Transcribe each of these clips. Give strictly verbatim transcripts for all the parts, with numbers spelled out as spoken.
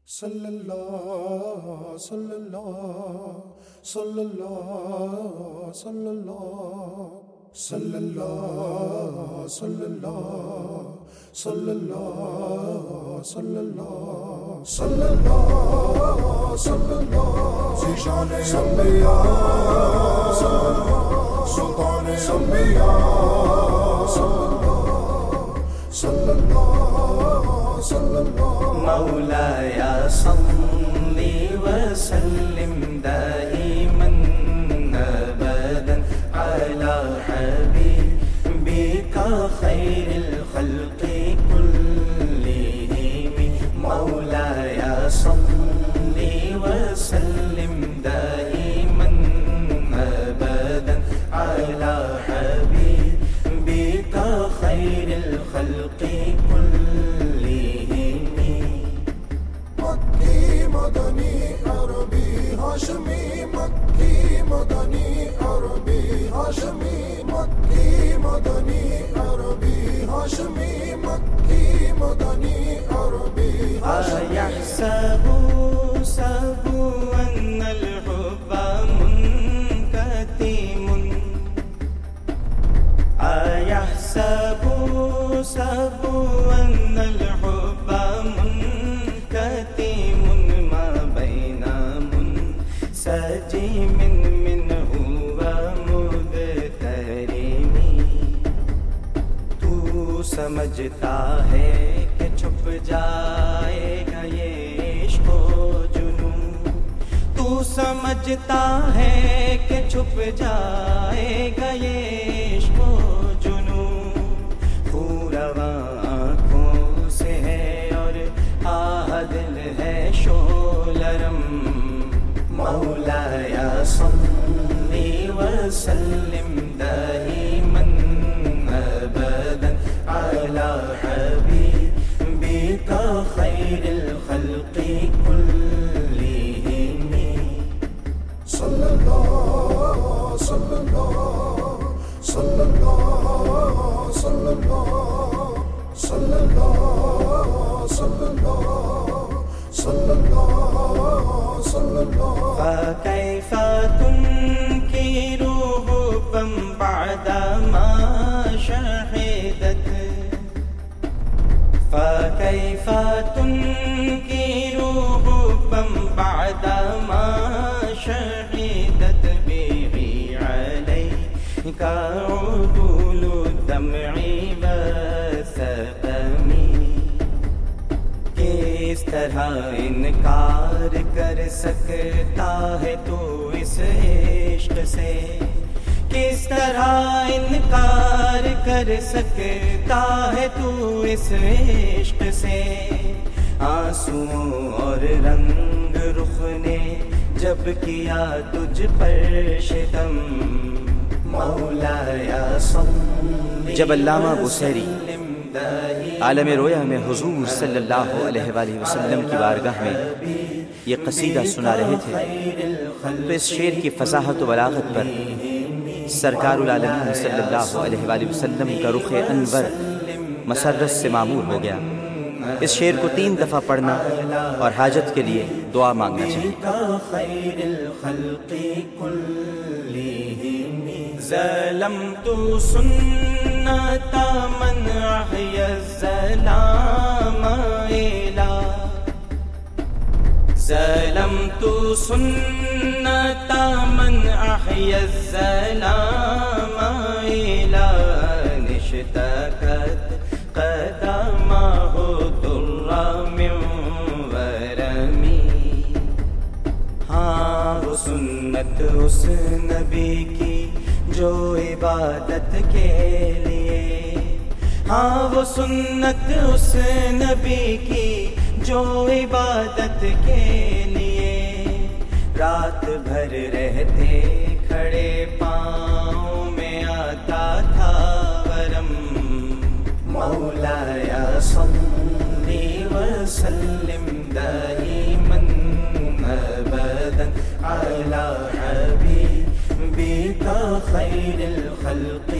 صلی اللہ صلی اللہ صلی اللہ صلی اللہ صلی اللہ صلی اللہ صلی اللہ صلی اللہ صلی اللہ صلی اللہ ذیشان انبیاء سلطان انبیاء صلی اللہ صلی اللہ مولاي صل وسلم دائما أبدا على حبيبك خير الخلق كلهم مولاي صل وسلم دائما أبدا على حبيبك خير الخلق مدنی عربی ہاشمی مکی مدنی عربی ہاشمی مکی مدنی عربی ہاشمی مکی مدنی عربی أيحسب سبو أن الحب منكتم أيحسب سبو أن الحب منكتم سجیم منه ومغترم تو سمجھتا ہے کہ چھپ جائے گا یہ عشق و جنون تو سمجھتا ہے کہ چھپ جائے گا یہ عشق و جنون خون رواں آنکھوں سے ہے اور آہ دل ہے شولرم مولاي صل وسلم دائما أبدا على حبيبك خير الخلق كلهم صلى الله صلى الله صلى الله صلى الله صلى الله صلى الله صلى الله صلى الله فكيف تنكر حبا بعدما شهدت فكيف تنكر حبا بعدما شهدت به عليك عدول الدمع والسقم کس طرح انکار کر سکتا ہے تو اس عشق سے کس طرح انکار کر سکتا ہے تو اس عشق سے آنسوؤں اور رنگ رخ نے جب کیا تجھ پر شتم مولاي صل جب علامہ بوسیری عالم رویا میں حضور صلی اللہ علیہ وآلہ وسلم کی بارگاہ میں یہ قصیدہ سنا رہے تھے تو اس شعر کی فصاحت و بلاغت پر سرکار العالمین صلی اللہ علیہ وآلہ وسلم کا رخ انور مسرت سے معمور ہو گیا۔ اس شعر کو تین دفعہ پڑھنا اور حاجت کے لیے دعا مانگنا چاہیے۔ ظلمت سنت من احیا الظلام الى ظلمت سنت من احیا الظلام الى اشتكت قدمه ضر من ورمی ہاں وہ سنت اس نبی کی جو عبادت کے لیے ہاں وہ سنت اس نبی کی جو عبادت کے لیے رات بھر رہتے کھڑے پاؤں میں آتا تھا ورم مولاي صل وسلم دائما أبدا على حبيبك خير الخلق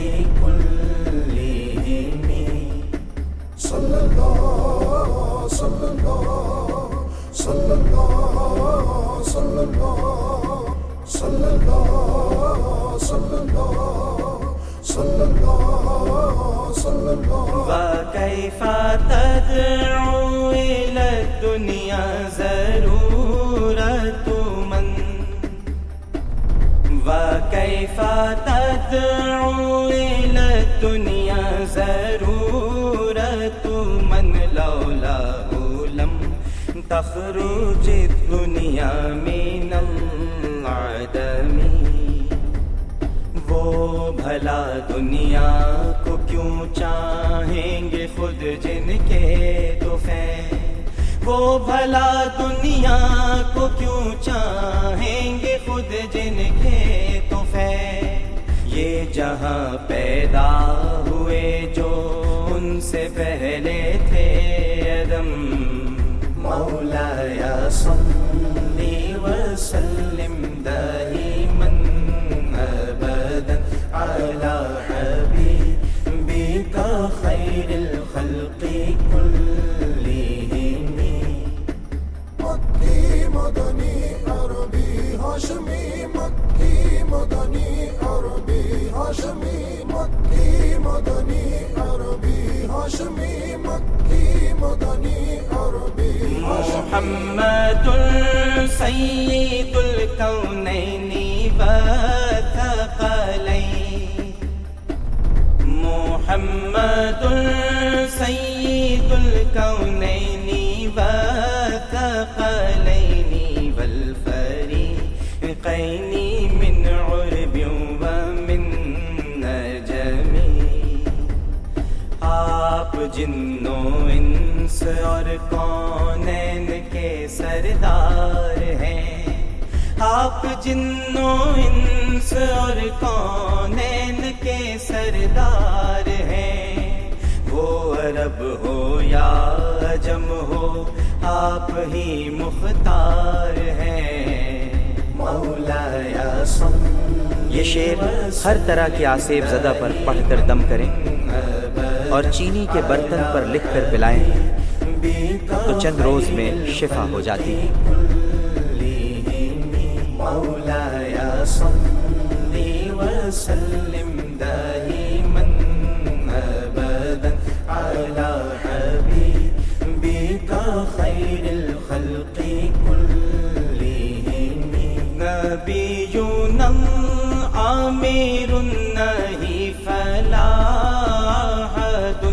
كلهم صلی اللہ صلی اللہ صلی اللہ صلی اللہ صلی اللہ صلی اللہ صلی اللہ صلی اللہ وكيف تدعو إلى الدنيا ضرورة من وكيف تدعو إلى الدنيا ضرورة من لولاه لم تخرج الدنيا من العدم وہ بھلا دنیا کو کیوں چاہیں گے خود جن کے تحفے وہ بھلا دنیا کو کیوں چاہیں گے خود جن کے تحفے یہ جہاں پیدا ہوئے جو ان سے پہلے تھے عدم مولایا صلی وسلم دائما ابدا على حبيبك خير الخلق كلهم مکی مدنی عربی ہاشمی مکی مدنی عربی ہاشمی مکی مدنی عربی ہاشمی مکی مدنی عربی محمد سید الکونین والثقلین محمد سید الکونین والثقلین والفریقین من عرب ومن نجم آپ جنوں انس اور کونین کے سردار ہیں آپ جنوں انس اور کونین کے سردار ہیں وہ عرب ہو یا عجم ہو آپ ہی مختار ہیں مولایا صلی یہ شعر ہر طرح کے آسیب زدہ پر پڑھ کر دم کریں اور چینی کے برتن پر لکھ کر پلائیں تو چند روز میں شفا ہو جاتی ہے۔ مولایا صلی وسلم دائما ابدا على حبيبك خير الخلق كلهم نبينا عامر النهي فلا أحد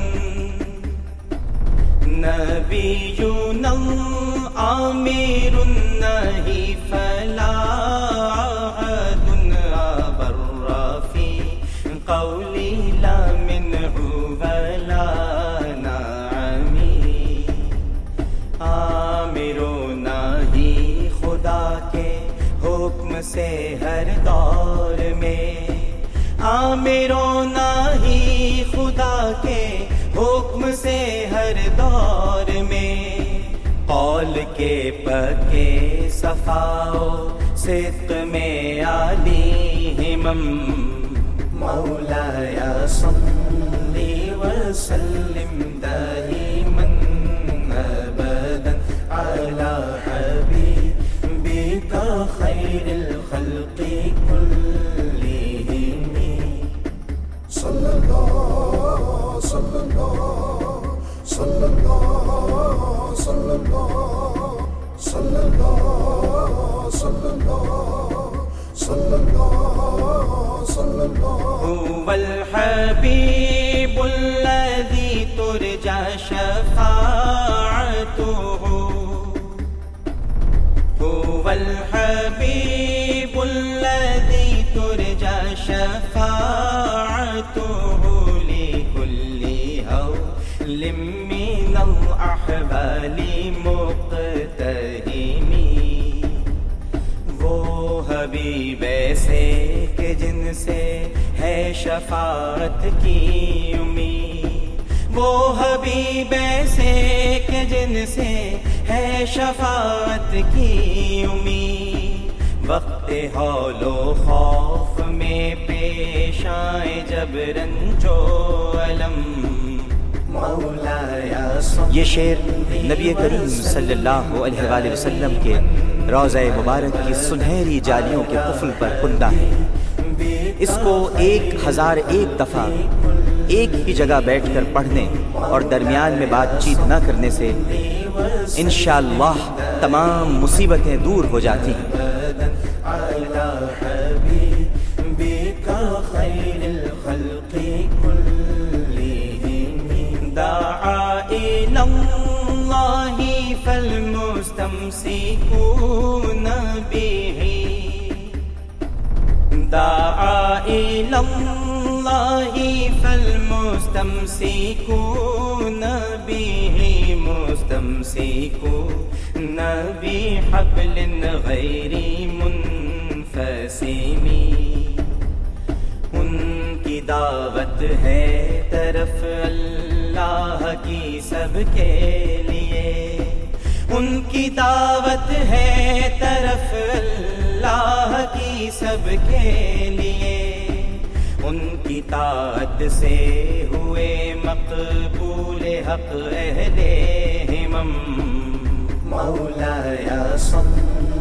نبينا عامر النهي فلا أحد أبر في قولي لا منه ولا نعمي عامر النهي خدا کے حکم سے ہر دور میں عامر النہی خدا کے حکم سے ہر دور میں قول کے پکے صفاؤ صدق میں عالی ہمم مولایا صلی وسلم دائما ابدا على حبيبك خير الخلق كلهم صلی اللہ صلی اللہ صلی اللہ صلی اللہ صلی اللہ صلی اللہ صلی اللہ صلی اللہ هو الحبيب الذي ترجى شفاعته هو الحبيب الذي ترجى شفاعته لكل هول من الأحوال مقتهم وہ حبیب ایسے کہ جن سے ہے شفاعت کی امید وہ حبیب ایسے کہ جن سے ہے شفاعت کی امید وقت حول و خوف میں پیش آئے جب رنج و علم یہ شعر نبی کریم صلی اللہ علیہ وآلہ وسلم کے روضہ مبارک کی سنہری جالیوں کے قفل پر کندہ ہے۔ اس کو ایک ہزار ایک دفعہ ایک ہی جگہ بیٹھ کر پڑھنے اور درمیان میں بات چیت نہ کرنے سے انشاءاللہ تمام مصیبتیں دور ہو جاتی ہیں۔ فالمستمسكون به دعا إلى الله فالمستمسكون به مستمسكون بحبل غير منفسم۔ ان کی دعوت ہے طرف اللہ کی سب کے لیے، ان کی دعوت ہے طرف اللہ کی سب کے لیے، ان کی طاعت سے ہوئے مقبول حق اہل ہمم۔ مولاي صل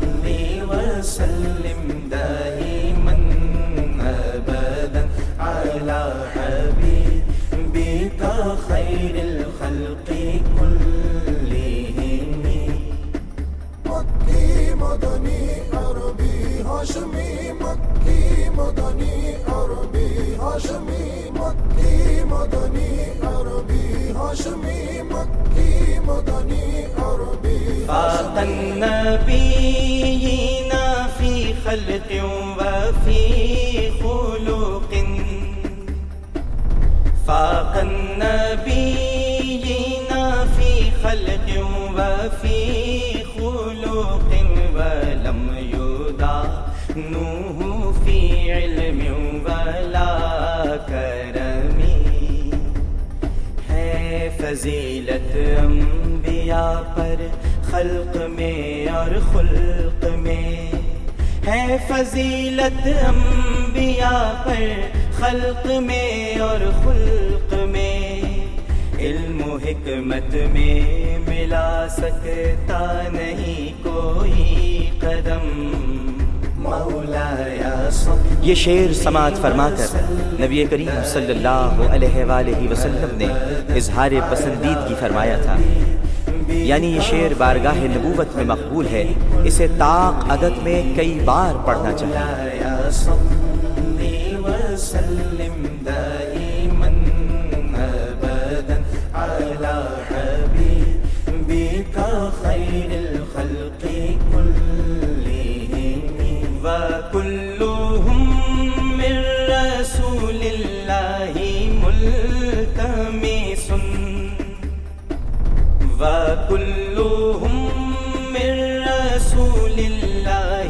وسلم دائما ابدا على حبيبك خير الخلق كلهم۔ مکی مدنی عربی ہاشمی، مکی مدنی عربی ہاشمی، مکی مدنی عربی ہاشمی، مکی مدنی عربی فاق النبيين في خلق وفي خلق، فاق النبيين في خلق وفي خلق ولم يدانوه في علم ولا کرم۔ ہے فضیلت انبیاء پر خلق میں اور خلق میں، ہے فضیلت انبیاء پر خلق میں اور خلق میں، علم و حکمت میں ملا سکتا نہیں کوئی قدم۔ مولاي صل۔ یہ شعر سماعت فرما کر نبی کریم صلی اللہ علیہ وآلہ وسلم نے اظہار پسندیدگی فرمایا تھا، یعنی یہ شعر بارگاہ نبوت میں مقبول ہے، اسے طاق عدد میں کئی بار پڑھنا چاہیے۔ مولاي صل وسلم دائما ابدا على حبيبك خير الخلق كلهم، وكلهم من رسول الله ملتمس، وكلهم من رسول الله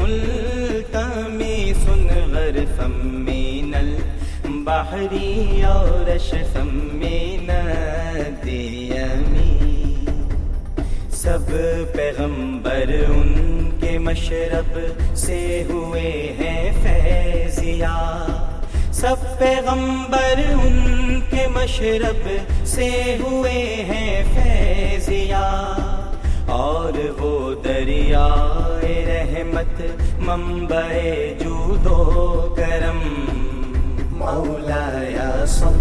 ملتمس غرفا من البحر اور رشفا من الديم۔ سب پیغمبر ان کے مشرب سے ہوئے ہیں فیضیا، سب پیغمبر ان کے مشرب سے ہوئے ہیں فیضیا، اور وہ دریائے رحمت منبع جود و کرم۔ مولاي صل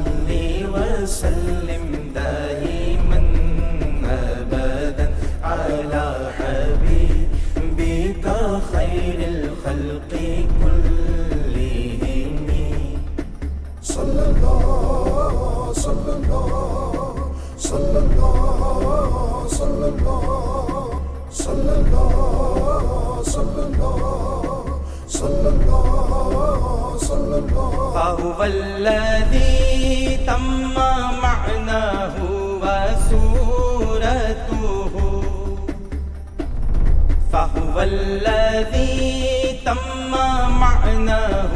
وسلم دائما ابدا على حبيبك خير الخلق كلهم۔ صلی اللہ صلی اللہ صلی اللہ صلی اللہ صلی اللہ صلی اللہ صلی اللہ صلی اللہ۔ فهو الذي تم معناه وسورته، فهو الذي تم معناه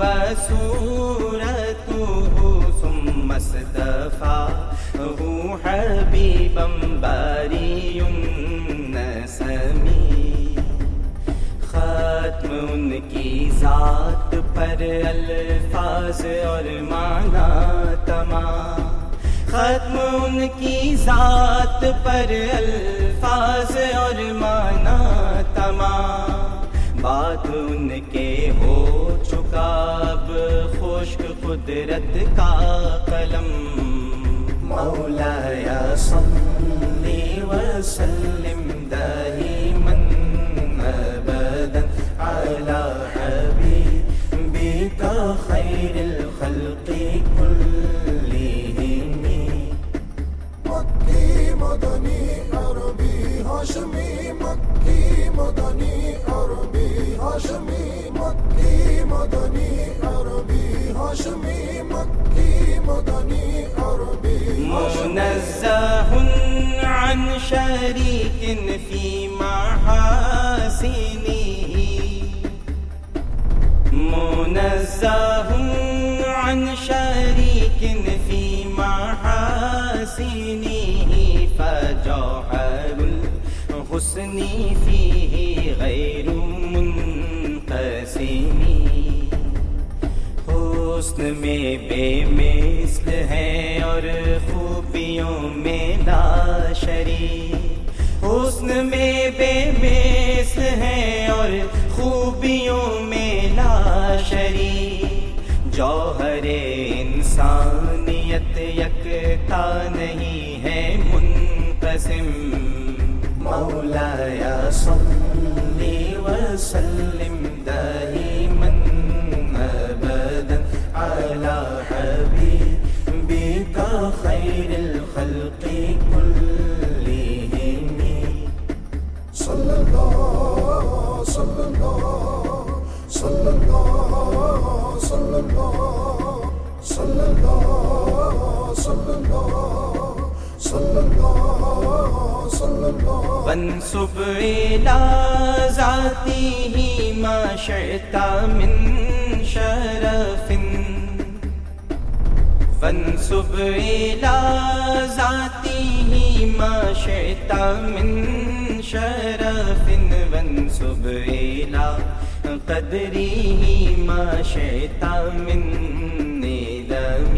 وسورته، ثم اصطفاه حبيبا باري النسم۔ ختم ان کی ذات پر الفاظ اور معنی تمام، ختم ان کی ذات پر الفاظ اور معنی تمام، بات ان کے ہو چکا اب خشک قدرت کا قلم۔ مولاي صل وسلم دائما ابدا على حبيبك خير الخلق كلهم۔ مکی مدنی عربی ہاشمی، مکی مدنی عربی ہاشمی، مکی مدنی عربی ہاشمی، مکی مدنی عربی منزہ عن شریک فی محاسنہ، منزہ عن شریک فی محاسنہ، فجوہر الحسن فیہ غیر منقسم۔ حسن میں بے مثل ہے اور خوبیوں میں لا شریک، حسن میں بے مثل ہے اور خوبیوں میں لا شریک، جوہر انسانیت یکتا نہیں ہے منقسم۔ مولاي صل وسلم دائما ابدا على حبيبك خير الخلق كلهم۔ صلی اللہ صلی اللہ صلی اللہ صلی اللہ صلی اللہ صلی اللہ صلی اللہ صلی اللہ۔ وانسب إلى ذاته ما شئت من شرف، وانسب إلى ذاته ما شئت من شرف، وانسب إلى قدره ما شئت من ندم۔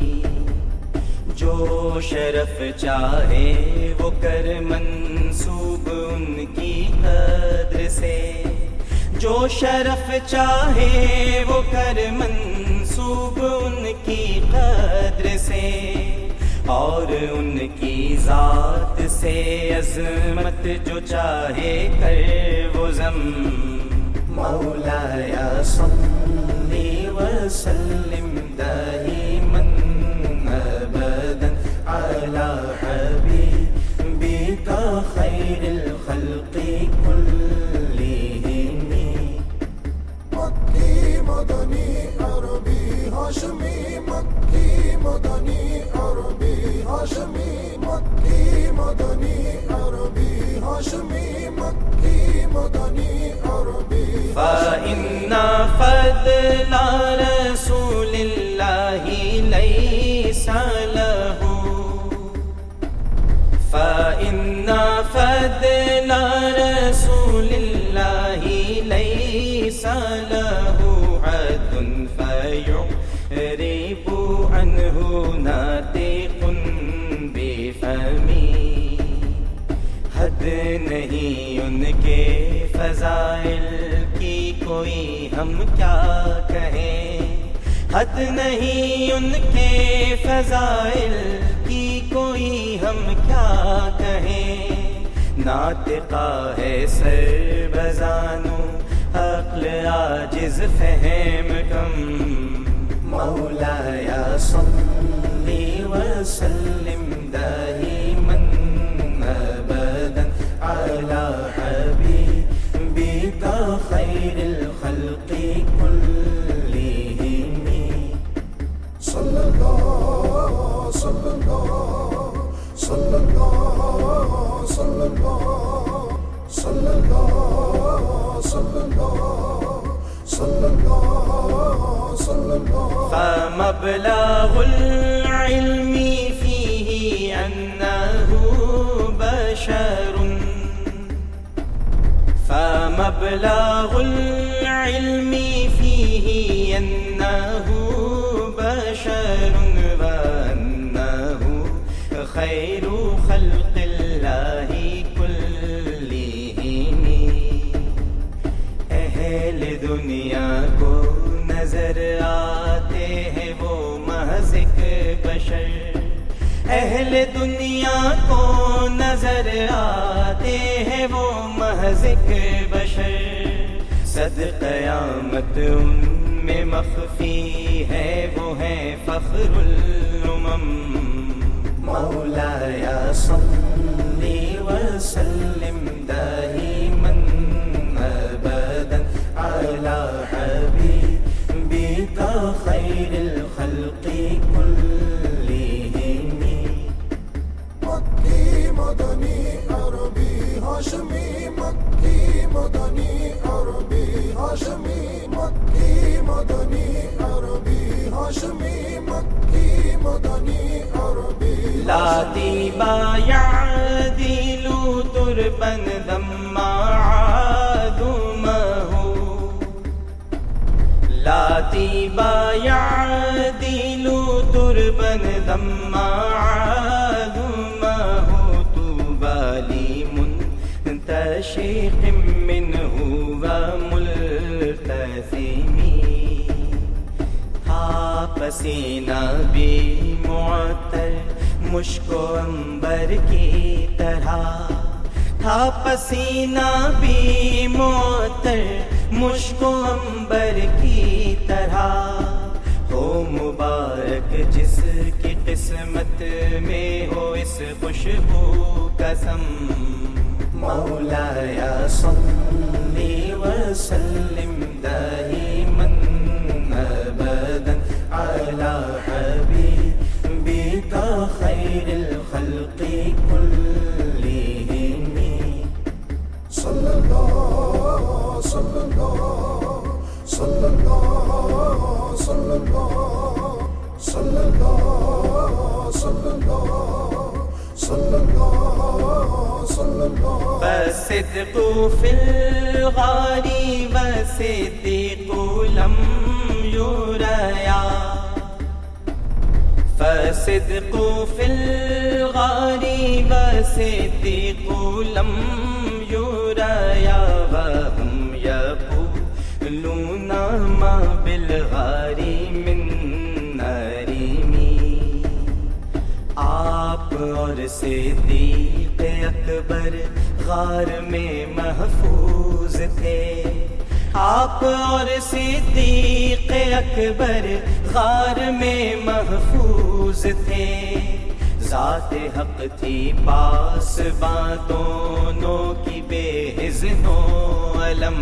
جو شرف چاہے وہ کر منسوب ان کی قدر سے، جو شرف چاہے وہ کر منسوب ان کی قدر سے، اور ان کی ذات سے عظمت جو چاہے کر وہ ضم۔ مولاي صل وسلم دائما ابدا على حبيبك خير الخلق كلهم۔ مکی مدنی عربی ہاشمی، مکی مدنی عربی ہاشمی، مکی مدنی عربی ہاشمی، مکی مدنی عربی۔ فإن فضل رسول الله ليس له، فإن فضل رسول الله ليس له حد فيعرب عنه ناطق بفمه۔ حد نہیں ان کے فضائل کی کوئی ہم کیا کہیں، حد نہیں ان کے فضائل کی کوئی ہم کیا کہیں۔ ناطقہ ہے سر بزانو عقل عاجز فہم کم۔ مولاي صل وسلم دائما ابدا على حبيبك خير الخلق كلهم۔ صلی اللہ صلی اللہ صلی اللہ صلی اللہ صلی اللہ صلی اللہ صلی اللہ صلی اللہ۔ فمبلغ العلم فيه أنه بشر، فمبلغ العلم فيه أنه بشر وأنه خیر خلق اللہ کلہم. اہل دنیا کو نظر آتے ہیں وہ محض ایک بشر. اہل دنیا کو نظر آتے ہیں وہ محض ایک بشر. صد قیامت ان میں مخفی ہے وہ ہیں فخر الامم. مولاي صل وسلم دائما ابدا على حبيبك خير الخلق كلهم. مکی مدنی عربی ہاشمی مکی مدنی عربی ہاشمی مکی مدنی عربی ہاشمی مکی مدنی عربی. لاتی يعدل تربا ذما عادمه. لاتی يعدل تربا ذما عادمه. طوبى لمنتشق منه وملتثم. تھا پسینہ بھی معطر مشک و عنبر کی طرح. تھا پسینہ بھی معطر مشک و عنبر کی طرح. ہو مبارک جس کی قسمت میں ہو اس خوشبو کا سم. مولاي صل وسلم دائما ابدا على حبيبك خير الخلق كلهم. صلی اللہ صلی اللہ صلی اللہ صلی اللہ صلی اللہ صلی اللہ صلی اللہ صلی اللہ. فالصدق في الغار والصديق لم يريا. فالصدق في الغار والصديق لم يريا. وهم يقولون ما بالغار من نارم. آپ اور صدیق اکبر غار میں محفوظ تھے. آپ اور صدیق اکبر غار میں محفوظ تھے. ذات حق تھی پاس باں دونوں کی بے حزن و علم.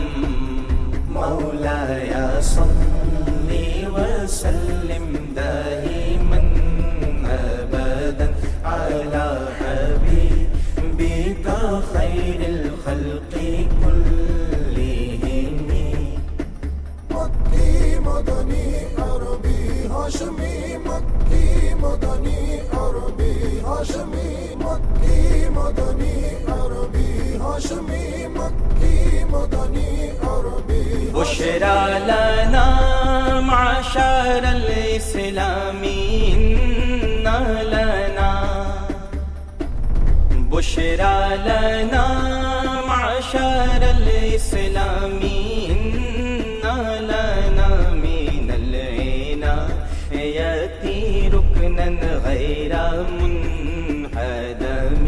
مولاي صل وسلم دائما ابدا على حبيبك خير الخلق كلهم. مکی مدنی عربی ہاشمی مکی مدنی عربی ہاشمی مکی مدنی عربی ہاشمی مکی مدنی عربی. بشرى لنا معشر الإسلام إن لنا. بشرى لنا معشر الإسلام إن لنا من العناية ركنا غير منهدم.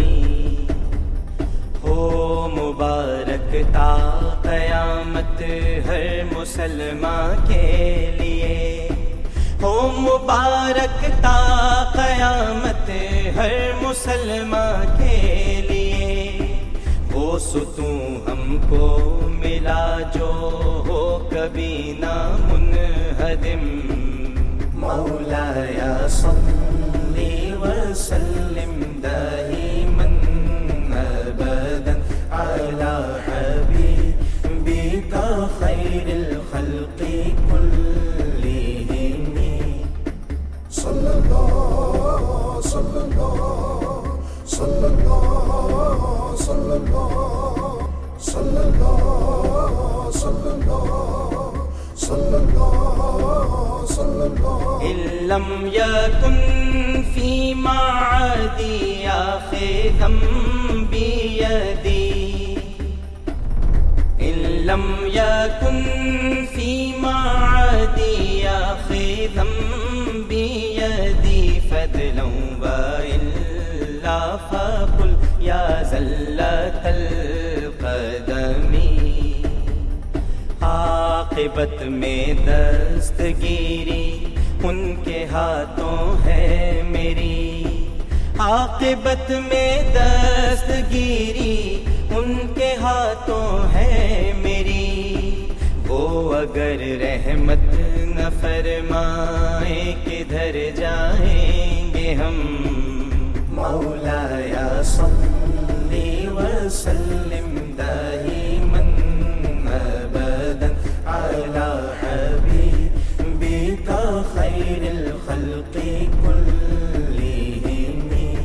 ہو مبارک تا قیامت ہر مسلمان کے لیے. ہو مبارک تا قیامت ہر مسلمان کے لیے. وہ ستون ہم کو ملا جو ہو کبھی نہ منہدم. مولاي صل وسلم دائما ابدا على حبيبك خير الخلق كلهم. صلی اللہ صلی اللہ صلی اللہ صلی اللہ صلی اللہ صلی اللہ صلی اللہ صلی اللہ إن لم يكن في معادي آخذا بيدي إن لم يكن في معادي آخذا بيدي فضلا وإلا فقل يا زلة القدم عاقبت میں دستگیری ان کے ہاتھوں ہے میری عاقبت میں دستگیری ان کے ہاتھوں ہے میری وہ اگر رحمت نہ فرمائے کدھر جائیں گے ہم مولایا صلی وسلم دائما ابدا على حبيبك خير الخلق كلهم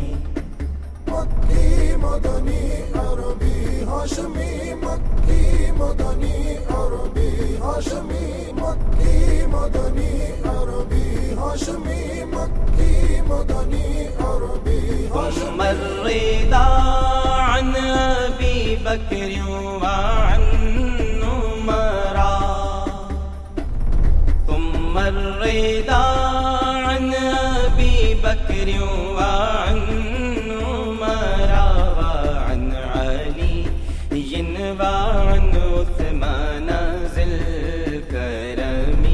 مکی مدنی عربی ہاشمی مکی مدنی عربی ہاشمی مکی مدنی عربی ہاشمی مکی مدنی عربی ثم الرضا عن أبي بكر وعن عمر ثم الرضا عن أبي بكر وعن عمر وعن علي وعن عثمان ذي الكرم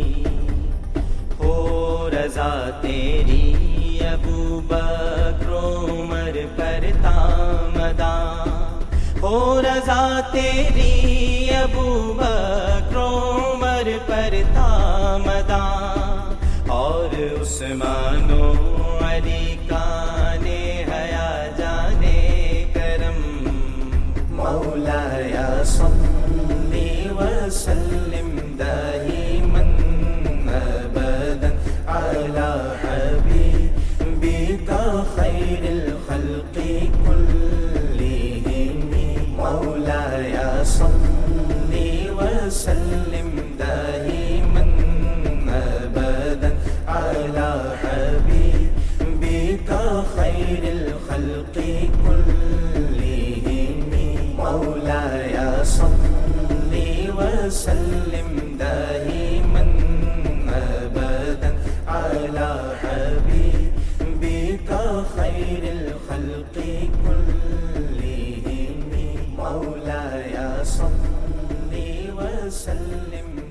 ہو رضا تیری ابو بکر عمر پر تامداں ہو رضا تیری ابو بکر عمر پر تامداں اور عثمان و علی کانے حیا جانے کرم مولایا صلی وسلم دائما ابدا على حبيبك خير الخلق كلهم مولایا صلی وسلم دائما ابدا على حبيبك خير الخلق كلهم مولایا صلی وسلم دائما ابدا على حبيبك خير الخلق كلهم مولایا صلی وسلم